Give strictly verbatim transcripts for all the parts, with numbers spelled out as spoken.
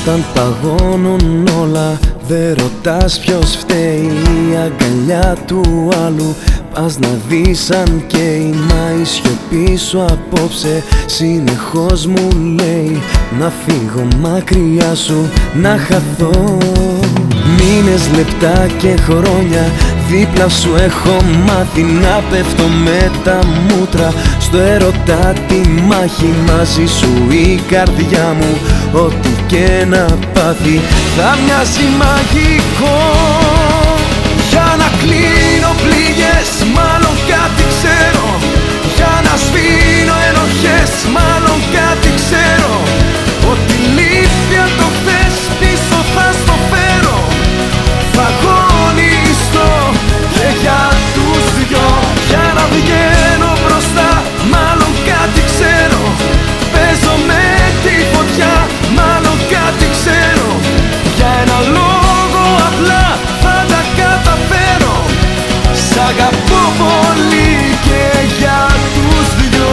Όταν παγώνουν όλα, δε ρωτάς ποιος φταίει. Η αγκαλιά του άλλου πας να δεις αν καίει. Μα η σιωπή σου απόψε συνεχώς μου λέει να φύγω μακριά σου, να χαθώ. Μήνες, λεπτά και χρόνια δίπλα σου έχω μάθει να πέφτω με τα μούτρα. Στο έρωτα τη μάχη, μαζί σου η καρδιά μου ό,τι και να πάθει θα μοιάζει μαγικό. Για να κλείνω πληγές, μάλλον κάτι ξέρω. Για να σβήνω ενοχές, μάλλον κάτι ξέρω. Ότι λείπει από το χθες πίσω θα στο φέρω. Θα αγωνιστώ και για τους δυο. Για να βγαίνω μπροστά, μάλλον κάτι ξέρω. Παίζω με τη φωτιά, μάλλον κάτι ξέρω. Για ένα λόγο απλά θα τα καταφέρω. Σ' αγαπώ πολύ και για τους δυο.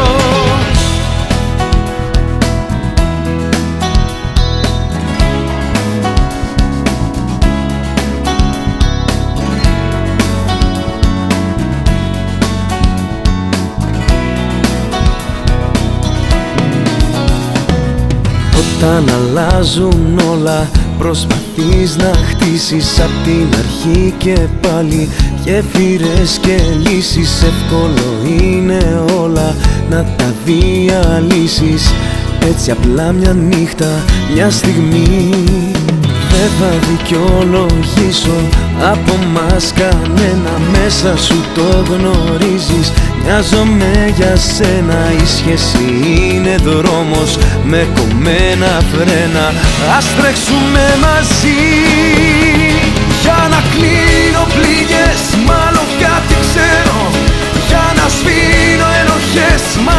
Όταν αλλάζουν όλα, προσπαθείς να χτίσεις απ' την αρχή και πάλι γέφυρες και λύσεις. Εύκολο είναι όλα να τα διαλύσεις. Έτσι απλά μια νύχτα, μια στιγμή. Δεν θα δικαιολογήσω από μας κανένα, μέσα σου το γνωρίζεις. Μοιάζομαι για σένα, η σχέση είναι δρόμος με κομμένα φρένα. Ας τρέξουμε μαζί. Για να κλείνω πληγές, μάλλον κάτι ξέρω. Για να σβήνω ενοχές,